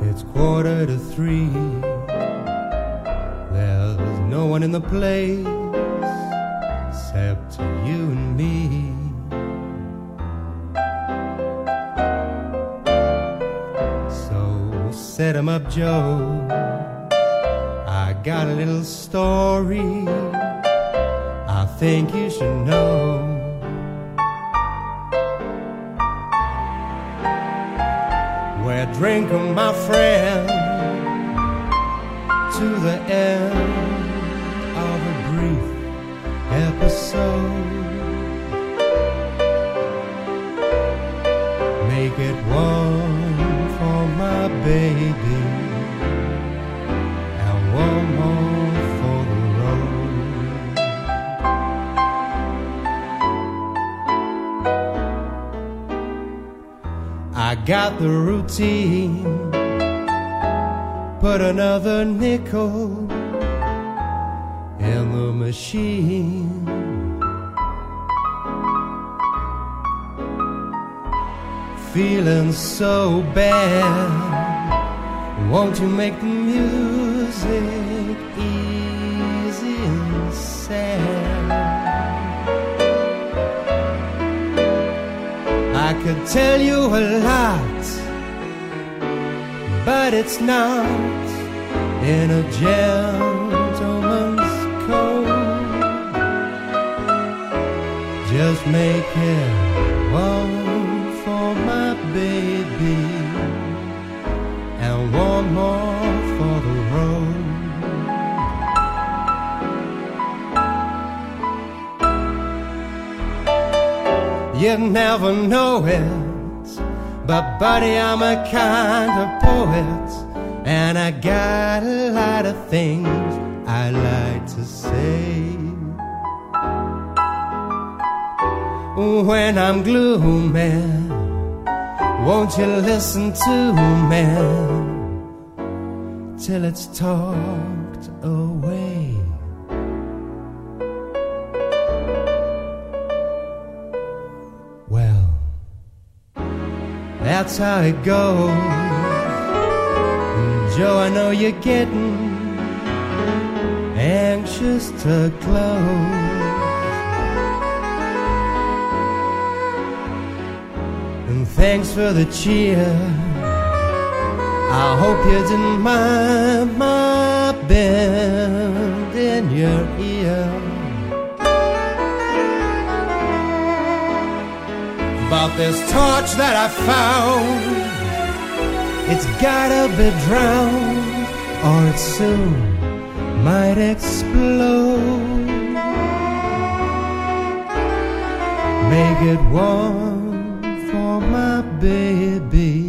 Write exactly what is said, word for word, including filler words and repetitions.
It's quarter to three. There's no one in the place except you and me. So set 'em up, Joe. I got a little story I think you should know. We're drinking, my friend, to the end of a brief episode. Make it one for my baby and one more for the road. I got the routine, put another nickel in the machine. Feeling so bad, won't you make the music easy and sad? I could tell you a lot, but it's not in a gentleman's code. Just make it one for my baby and one more for the road. You never know it, but buddy, I'm a kind of poet, and I got a lot of things I like to say. When I'm gloomy, won't you listen to me till it's talked away? Well, that's how it goes. Joe, I know you're getting anxious to close. And thanks for the cheer. I hope you didn't mind my bend in your ear. But this torch that I found, it's gotta be drowned, or it soon might explode. Make it one for my baby